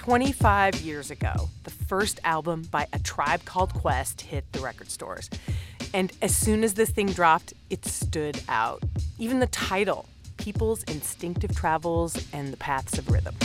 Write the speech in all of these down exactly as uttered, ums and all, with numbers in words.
twenty-five years ago, the first album by A Tribe Called Quest hit the record stores. And as soon as this thing dropped, it stood out. Even the title, People's Instinctive Travels and the Paths of Rhythm.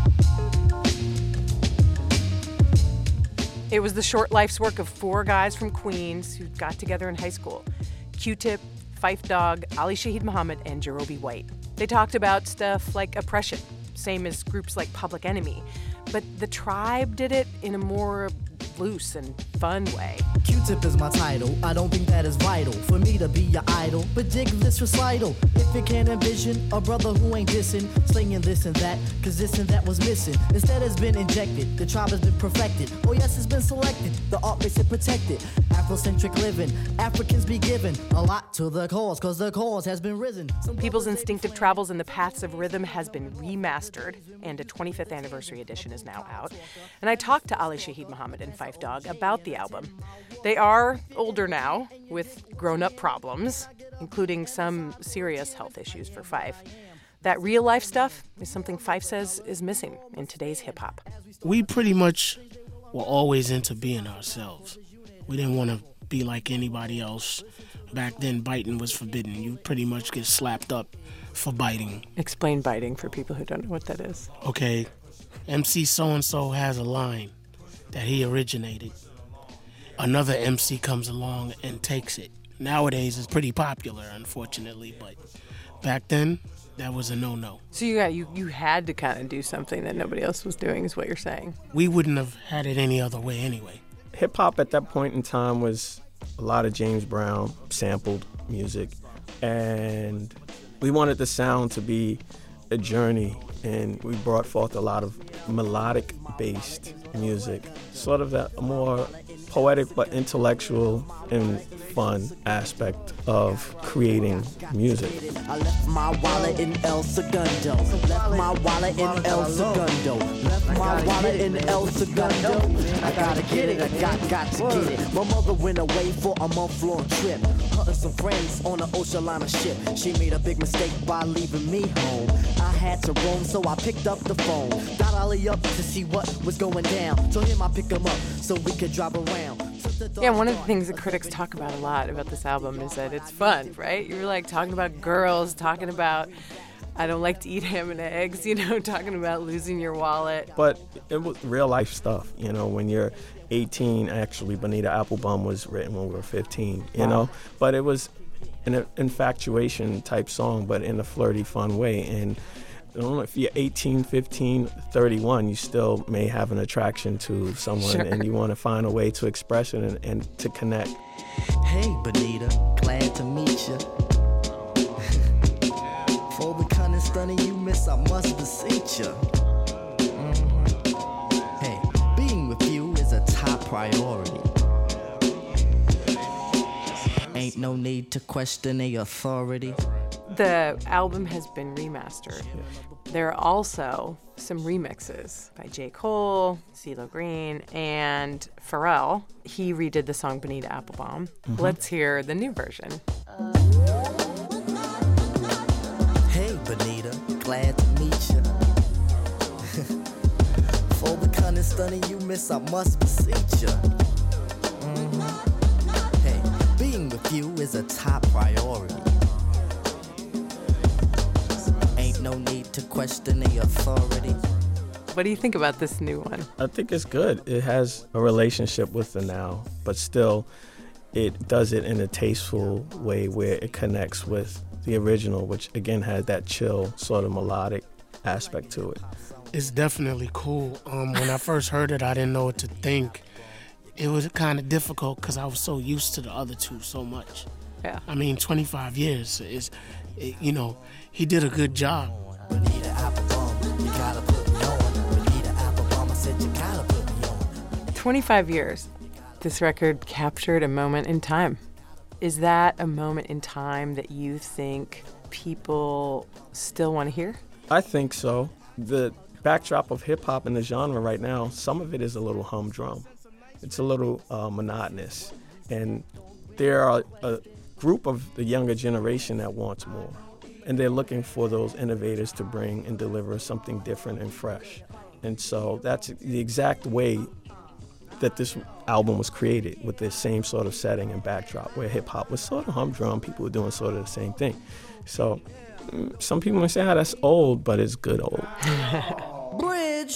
It was the short life's work of four guys from Queens who got together in high school. Q-Tip, Phife Dawg, Ali Shaheed Muhammad, and Jarobi White. They talked about stuff like oppression, same as groups like Public Enemy. But the Tribe did it in a more loose and fun way. Q-Tip is my title. I don't think that is vital for me to be your idol. But dig this recital. If you can't envision a brother who ain't dissing, slinging this and that, cause this and that was missing. Instead it's been injected, the tribe has been perfected. Oh yes, it's been selected, the art makes it protected. Afrocentric living, Africans be given a lot to the cause, cause the cause has been risen. Some People's Instinctive Travels and the Paths of Rhythm has been remastered, and a twenty-fifth anniversary edition is now out. And I talked to Ali Shaheed Muhammad and Phife Dawg about the album. They are older now, with grown-up problems, including some serious health issues for Phife. That real-life stuff is something Phife says is missing in today's hip-hop. We pretty much were always into being ourselves. We didn't want to be like anybody else. Back then, biting was forbidden. You pretty much get slapped up for biting. Explain biting for people who don't know what that is. Okay, M C so-and-so has a line that he originated. Another M C comes along and takes it. Nowadays, it's pretty popular, unfortunately, but back then, that was a no-no. So you got you you had to kind of do something that nobody else was doing, is what you're saying. We wouldn't have had it any other way anyway. Hip-hop at that point in time was a lot of James Brown sampled music, and we wanted the sound to be a journey, and we brought forth a lot of melodic-based music, sort of that more poetic but intellectual and fun aspect of creating music. I left my wallet in El Segundo. Left my wallet in El Segundo. Left my wallet in El Segundo. I gotta get it, I got, got to get it. My mother went away for a month-long trip. Her and some friends on an ocean liner ship. She made a big mistake by leaving me home. I had to roam, so I picked up the phone. Dialed Ali up to see what was going down. Told him I'd pick him up so we could drive around. Yeah, one of the things that critics talk about a lot about this album is that it's fun, right? You're like talking about girls, talking about I don't like to eat ham and eggs, you know, talking about losing your wallet. But it was real life stuff, you know, when you're eighteen, actually, Bonita Applebum was written when we were fifteen, you wow. know? But it was an infatuation type song, but in a flirty, fun way. And I don't know, if you're eighteen, fifteen, thirty-one, you still may have an attraction to someone, sure. and you want to find a way to express it and, and to connect. Hey, Bonita, glad to meet you. For the kind of stunning you miss, I must beseech you. Mm-hmm. Hey, being with you is a top priority. Ain't no need to question the authority. The album has been remastered. There are also some remixes by J. Cole, CeeLo Green, and Pharrell. He redid the song Bonita Applebum. Mm-hmm. Let's hear the new version. Hey, Bonita, glad to meet you. For the kind of stunning you miss, I must beseech you. Mm-hmm. Hey, being with you is a top priority. No need to question the authority. What do you think about this new one? I think it's good. It has a relationship with the now, but still it does it in a tasteful way where it connects with the original, which again had that chill sort of melodic aspect to it. It's definitely cool. Um, when I first heard it, I didn't know what to think. It was kind of difficult because I was so used to the other two so much. Yeah. I mean, twenty-five years is, it, you know, he did a good job. twenty-five years. This record captured a moment in time. Is that a moment in time that you think people still want to hear? I think so. The backdrop of hip-hop in the genre right now, some of it is a little humdrum. It's a little uh, monotonous. And there are a group of the younger generation that wants more. And they're looking for those innovators to bring and deliver something different and fresh. And so that's the exact way that this album was created, with the same sort of setting and backdrop, where hip-hop was sort of humdrum. People were doing sort of the same thing. So some people may say, ah, that's old, but it's good old. Bridge.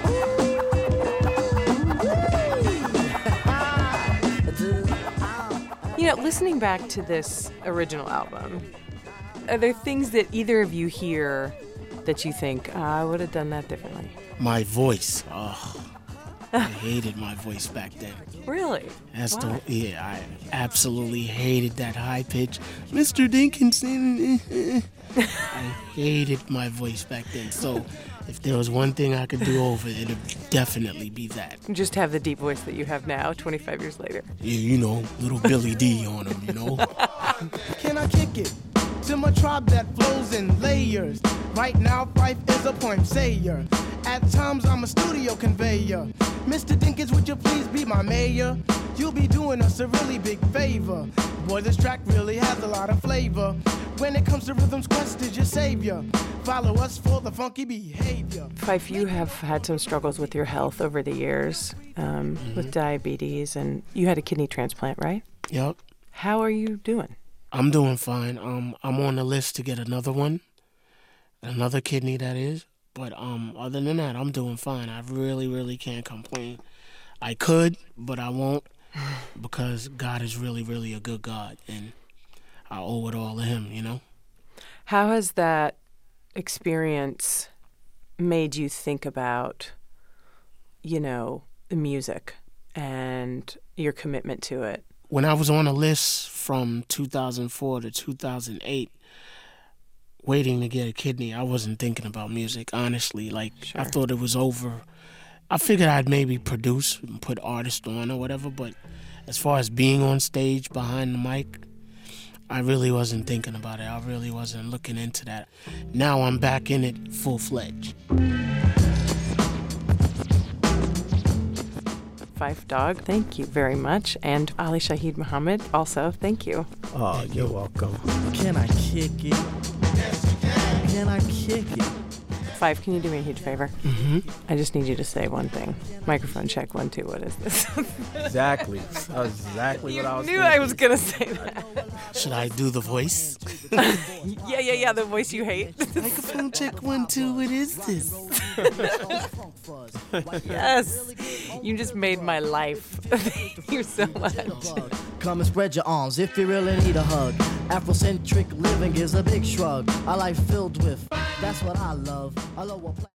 You know, listening back to this original album, are there things that either of you hear that you think, oh, I would have done that differently? My voice. Oh, I hated my voice back then. Really? That's Why? the yeah. I absolutely hated that high pitch, Mister Dinkinson. I hated my voice back then. So, if there was one thing I could do over, it'd definitely be that. Just have the deep voice that you have now, twenty-five years later. Yeah, you know, little Billy D on him. You know. Can I kick it to my tribe that flows in layers? Right now, Fife is a poem sayer. At times, I'm a studio conveyor. Mister Dinkins, would you please be my mayor? You'll be doing us a really big favor. Boy, this track really has a lot of flavor. When it comes to rhythms, Quest is your savior. Follow us for the funky behavior. Fife, you have had some struggles with your health over the years, um, mm-hmm. with diabetes, and you had a kidney transplant, right? Yep. How are you doing? I'm doing fine. Um, I'm on the list to get another one, another kidney, that is. But um, other than that, I'm doing fine. I really, really can't complain. I could, but I won't, because God is really, really a good God, and I owe it all to Him, you know? How has that experience made you think about, you know, the music and your commitment to it? When I was on a list from two thousand four to two thousand eight, waiting to get a kidney, I wasn't thinking about music, honestly. Like, Sure. I thought it was over. I figured I'd maybe produce and put artists on or whatever, but as far as being on stage behind the mic, I really wasn't thinking about it. I really wasn't looking into that. Now I'm back in it full-fledged. Fife Dog, thank you very much. And Ali Shaheed Muhammad, also, thank you. Oh, you're welcome. Can I kick it? Can I kick it? Fife, can you do me a huge favor? Mm-hmm. I just need you to say one thing. Microphone check, one, two, what is this? Exactly. That's exactly You what I was knew thinking. I was going to say that. Should I do the voice? Yeah, yeah, yeah, the voice you hate. Microphone check one, two, what is this? Yes. You just made my life. Thank you so much. Come and spread your arms if you really need a hug. Afrocentric living is a big shrug. A life filled with, that's what I love. I love what